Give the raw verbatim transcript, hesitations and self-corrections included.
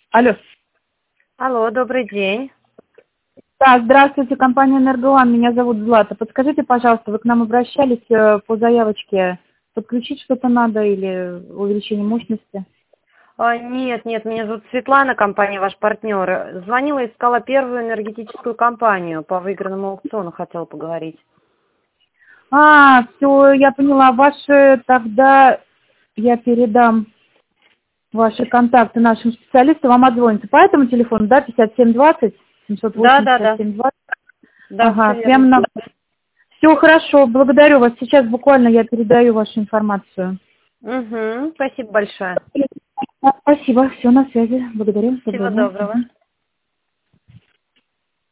Алло. Алло, добрый день. Да, здравствуйте, компания «Энергоуан». Меня зовут Злата. Подскажите, пожалуйста, вы к нам обращались э, по заявочке. Подключить что-то надо или увеличение мощности? А, нет, нет, меня зовут Светлана, компания ваш партнер. Звонила, искала первую энергетическую компанию по выигранному аукциону, хотела поговорить. А, все, я поняла. Ваши тогда я передам ваши контакты нашим специалистам, вам отзвонится. По этому телефону, да, пятьдесят семь двадцать, семьсот Да, восемь, да, пятьдесят да. семь двадцать. Да, все Ага, верно. прямо на... Все хорошо, благодарю вас. Сейчас буквально я передаю вашу информацию. Угу, спасибо большое. Спасибо, все на связи. Благодарю. Всего Доброго дня. доброго. Мгм.